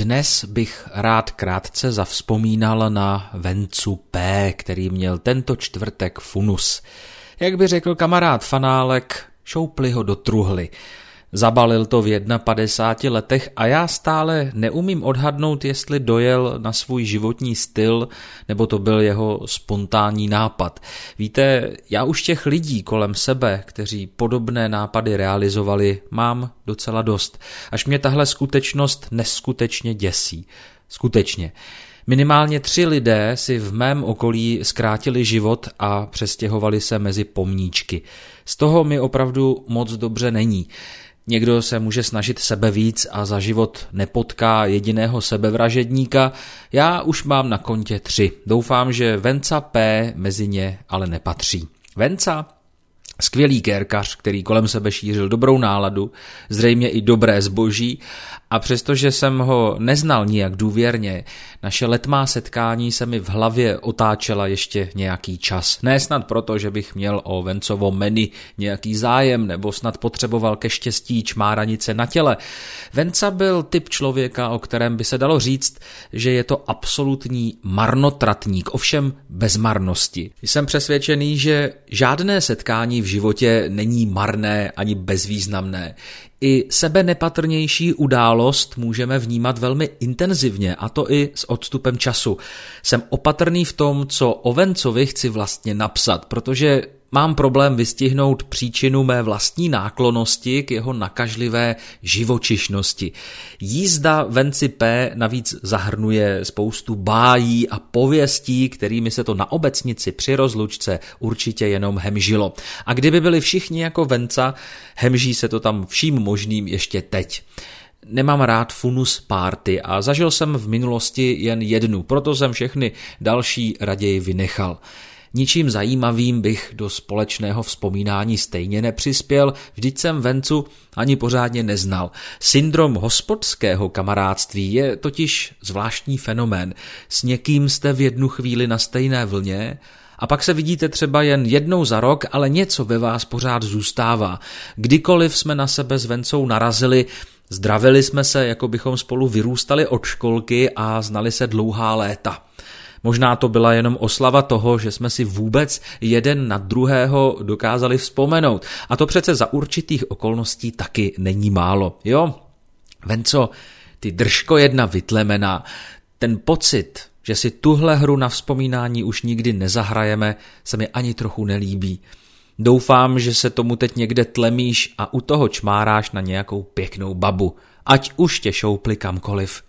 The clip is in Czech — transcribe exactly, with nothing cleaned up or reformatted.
Dnes bych rád krátce zavzpomínal na Vencu P., který měl tento čtvrtek funus. Jak by řekl kamarád Fanálek, šoupli ho do truhly. Zabalil to v padesáti jedné letech a já stále neumím odhadnout, jestli dojel na svůj životní styl, nebo to byl jeho spontánní nápad. Víte, já už těch lidí kolem sebe, kteří podobné nápady realizovali, mám docela dost. Až mě tahle skutečnost neskutečně děsí. Skutečně. Minimálně tři lidé si v mém okolí zkrátili život a přestěhovali se mezi pomníčky. Z toho mi opravdu moc dobře není. Někdo se může snažit sebe víc a za život nepotká jediného sebevražedníka, já už mám na kontě tři. Doufám, že Venca P. mezi ně ale nepatří. Venca? Skvělý kérkař, který kolem sebe šířil dobrou náladu, zřejmě i dobré zboží, a přestože jsem ho neznal nijak důvěrně, naše letmá setkání se mi v hlavě otáčela ještě nějaký čas. Ne snad proto, že bych měl o Vencovo menu nějaký zájem, nebo snad potřeboval ke štěstí čmáranice na těle. Venca byl typ člověka, o kterém by se dalo říct, že je to absolutní marnotratník, ovšem bez marnosti. Jsem přesvědčený, že žádné setkání v životě není marné ani bezvýznamné. I sebenepatrnější událost můžeme vnímat velmi intenzivně, a to i s odstupem času. Jsem opatrný v tom, co o Vencovi chci vlastně napsat, protože mám problém vystihnout příčinu mé vlastní náklonnosti k jeho nakažlivé živočišnosti. Jízda Venci P. navíc zahrnuje spoustu bájí a pověstí, kterými se to na obecnici při rozlučce určitě jenom hemžilo. A kdyby byli všichni jako Venca, hemží se to tam vším možným ještě teď. Nemám rád funus party a zažil jsem v minulosti jen jednu, proto jsem všechny další raději vynechal. Ničím zajímavým bych do společného vzpomínání stejně nepřispěl, vždyť jsem Vencu ani pořádně neznal. Syndrom hospodského kamarádství je totiž zvláštní fenomén. S někým jste v jednu chvíli na stejné vlně a pak se vidíte třeba jen jednou za rok, ale něco ve vás pořád zůstává. Kdykoliv jsme na sebe s Vencou narazili, zdravili jsme se, jako bychom spolu vyrůstali od školky a znali se dlouhá léta. Možná to byla jenom oslava toho, že jsme si vůbec jeden na druhého dokázali vzpomenout. A to přece za určitých okolností taky není málo. Jo, Venco, ty držko jedna vytlemená, ten pocit, že si tuhle hru na vzpomínání už nikdy nezahrajeme, se mi ani trochu nelíbí. Doufám, že se tomu teď někde tlemíš a u toho čmáráš na nějakou pěknou babu. Ať už tě šoupli kamkoliv.